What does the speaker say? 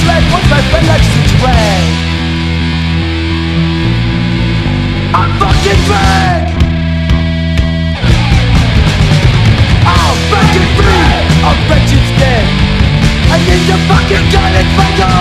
red, one my friend likes to drag. I'm fucking back. I'll break it free, I'll break it dead. I need your fucking gun and fuck off.